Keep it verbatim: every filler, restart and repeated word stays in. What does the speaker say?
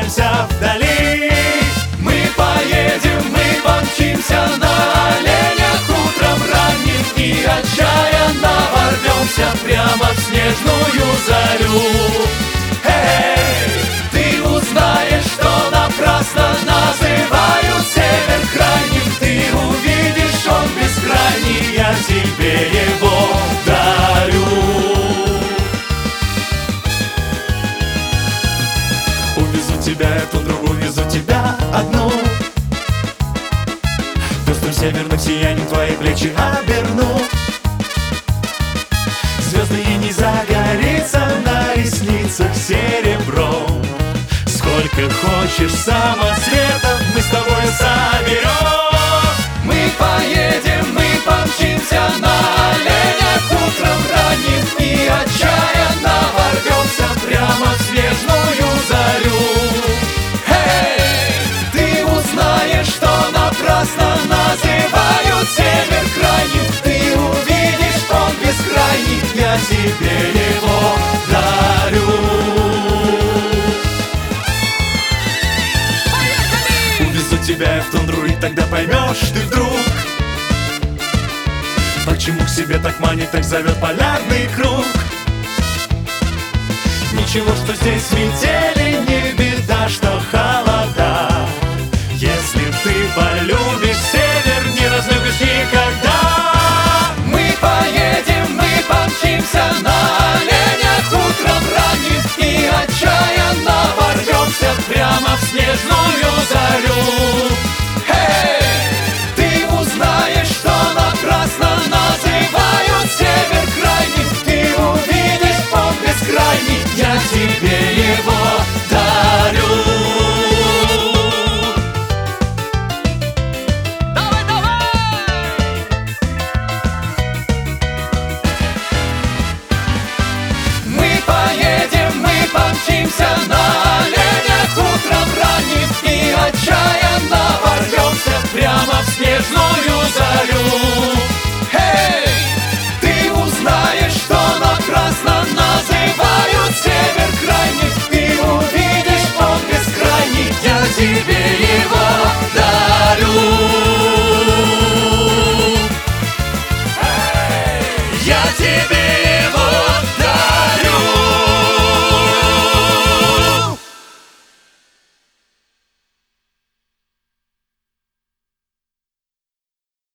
останемся вдали. Мы поедем, мы помчимся на оленях утром ранним и отчаянно ворвемся прямо в снежную зарю. Эй, ты узнаешь, что напрасно называют север крайним. Ты увидишь, он бескрайний, я тебе его дарю. Увезу тебя, эту другу, увезу тебя одну. Пестрым северным сиянием твои плечи оберну. Звездные не загорится на ресницах серебром. Сколько хочешь самоцветов мы с тобой соберем. Мы поедем, мы помчимся на оленях утром ранним и отчаянно ворвемся прямо в снежную зарю. Эй, ты узнаешь, что напрасно называют север крайним. Ты увидишь, он бескрайний, я тебе его дарю. Увезу тебя в тундру, и тогда поймешь ты вдруг, почему к себе так манит, так зовет полярный круг. Ничего, что здесь метели